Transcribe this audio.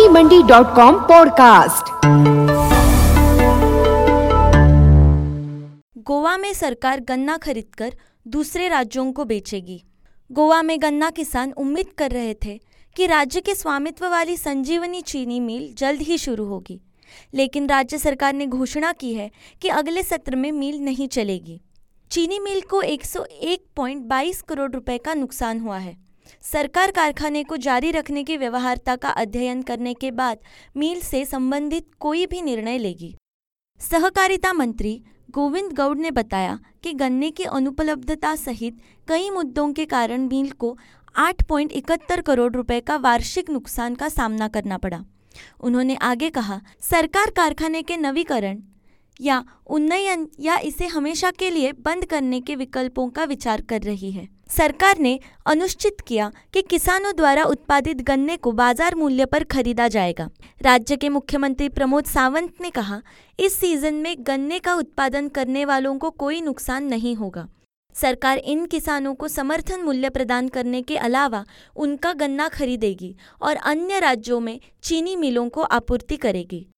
मंडी.com podcast. Goa में सरकार गन्ना खरीदकर दूसरे राज्यों को बेचेगी। गोवा में गन्ना किसान उम्मीद कर रहे थे कि राज्य के स्वामित्व वाली संजीवनी चीनी मिल जल्द ही शुरू होगी, लेकिन राज्य सरकार ने घोषणा की है कि अगले सत्र में मिल नहीं चलेगी। चीनी मिल को 101.22 करोड़ रुपए का नुकसान हुआ है। सरकार कारखाने को जारी रखने की व्यवहार्यता का अध्ययन करने के बाद मिल से संबंधित कोई भी निर्णय लेगी। सहकारिता मंत्री गोविंद गौड़ ने बताया कि गन्ने की अनुपलब्धता सहित कई मुद्दों के कारण मिल को 8.71 करोड़ रुपए का वार्षिक नुकसान का सामना करना पड़ा। उन्होंने आगे कहा, सरकार कारखाने के नवीकरण या उन्नयन या इसे हमेशा के लिए बंद करने के विकल्पों का विचार कर रही है। सरकार ने अनुचित किया कि किसानों द्वारा उत्पादित गन्ने को बाजार मूल्य पर खरीदा जाएगा। राज्य के मुख्यमंत्री प्रमोद सावंत ने कहा, इस सीजन में गन्ने का उत्पादन करने वालों को कोई नुकसान नहीं होगा। सरकार इन किसानों को समर्थन मूल्य प्रदान करने के अलावा उनका गन्ना खरीदेगी और अन्य राज्यों में चीनी मिलों को आपूर्ति करेगी।